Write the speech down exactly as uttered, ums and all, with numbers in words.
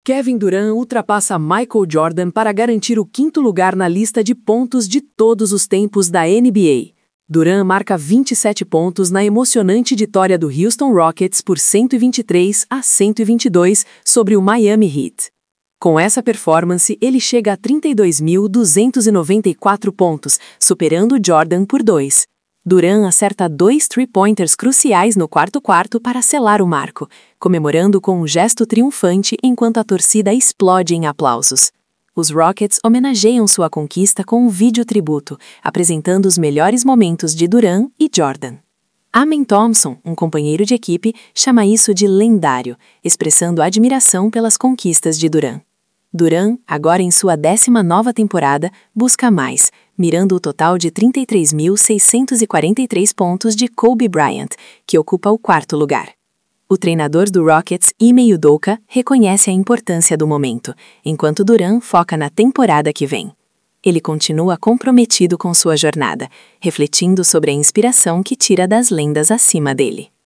Kevin Durant ultrapassa Michael Jordan para garantir o quinto lugar na lista de pontos de todos os tempos da N B A. Durant marca vinte e sete pontos na emocionante vitória do Houston Rockets por cento e vinte e três a cento e vinte e dois sobre o Miami Heat. Com essa performance, ele chega a trinta e dois mil duzentos e noventa e quatro pontos, superando Jordan por dois. Durant acerta dois three-pointers cruciais no quarto-quarto para selar o marco, comemorando com um gesto triunfante enquanto a torcida explode em aplausos. Os Rockets homenageiam sua conquista com um vídeo tributo, apresentando os melhores momentos de Durant e Jordan. Amen Thompson, um companheiro de equipe, chama isso de lendário, expressando admiração pelas conquistas de Durant. Durant, agora em sua décima nova temporada, busca mais, mirando o total de trinta e três mil seiscentos e quarenta e três pontos de Kobe Bryant, que ocupa o quarto lugar. O treinador do Rockets, Ime Udoka, reconhece a importância do momento, enquanto Durant foca na temporada que vem. Ele continua comprometido com sua jornada, refletindo sobre a inspiração que tira das lendas acima dele.